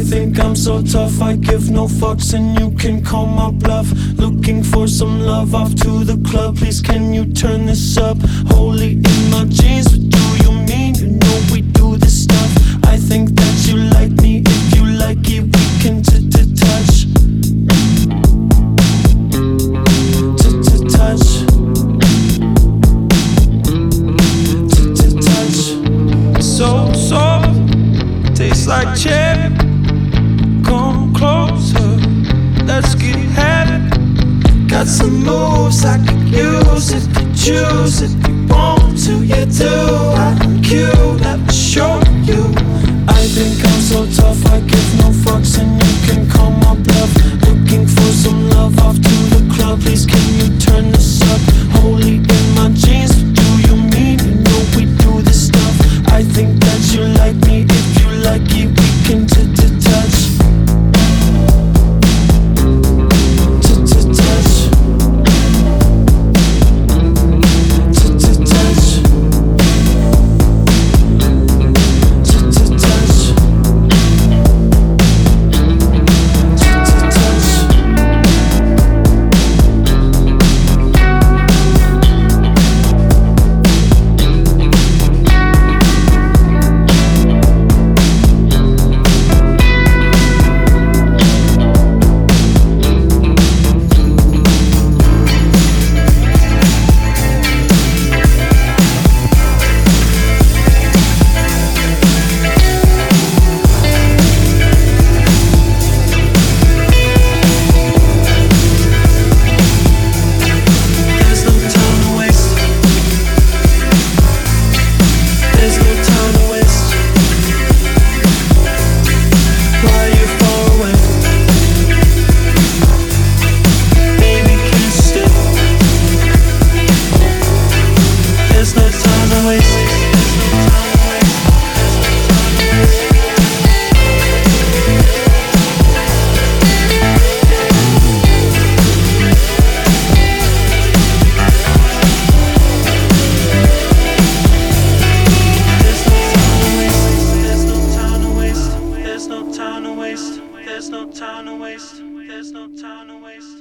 think I'm so tough, I give no fucks and you can call my bluff. Looking for some love, off to the club. Please can you turn this up? Holy in my jeans, what do you mean? You know we do this stuff. I think that you like me, if you like it we can touch. Touch. So soft, tastes like cherry. Come closer, let's get heavy. Got some moves I could use if you choose. If you want to, you do. I'm cute, let me show you. I think I'm so tough, I give no fucks and you can call my bluff. Looking for some love, off to the club. Please can you turn this up? Holy in my jeans, what do you mean? You know we do this stuff. I think that you like me, if you like it we can touch. There's no time to waste.